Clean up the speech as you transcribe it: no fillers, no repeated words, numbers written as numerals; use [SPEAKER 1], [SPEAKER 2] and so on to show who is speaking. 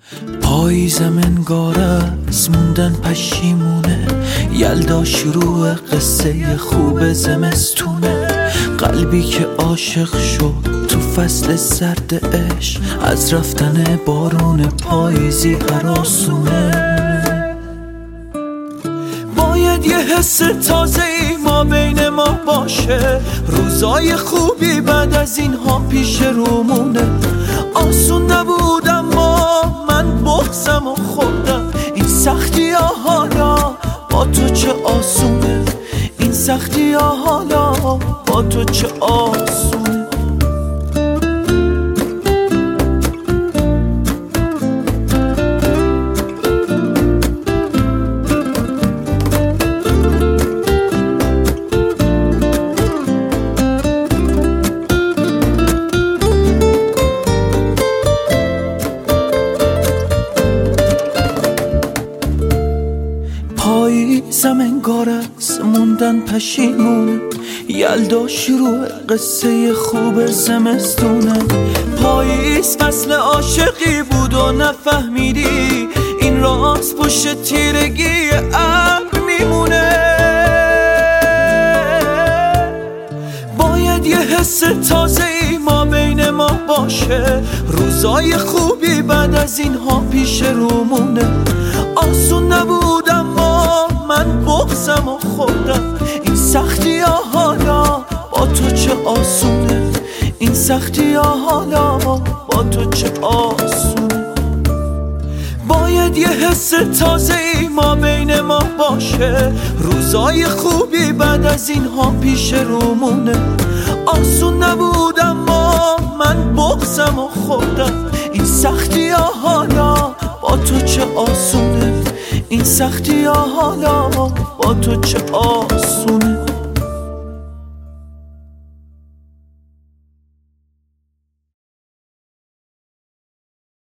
[SPEAKER 1] پاییزم انگار از موندن پشیمونه، یلدا شروع قصه خوب زمستونه. قلبی که عاشق شد تو فصل سرد عشق، از رفتن بارون پاییزی هراسونه. باید یه حس تازه‌ای ما بین ما باشه، روزای خوبی بعد از اینها پیش رومونه. آسون نبود اما من بغضم و خوردم، این سختی ها حالا با تو چه آسونه، این سختی ها حالا با تو چه آسونه. پاییزم انگار از موندن پشیمونه، یلدا شروع قصه خوب زمستونه. پاییز فصل عاشقی بود و نفهمیدی، این راز پشت تیرگی ابر میمونه. باید یه حس تازه‌ای ما بین ما باشه، روزای خوبی بعد از اینها پیش رومونه. آسون نبود اما من بغضم و خوردم، این سختی ها حالا با تو چه آسونه، این سختی ها حالا با تو چه آسونه. باید یه حس تازه‌ای ما بین ما باشه، روزای خوبی بعد از اینها پیش رومونه. آسون نبود اما من بغضم و خوردم، این سختی ها حالا با تو چه آسونه، این سختی ها حالا با تو چه آسونه.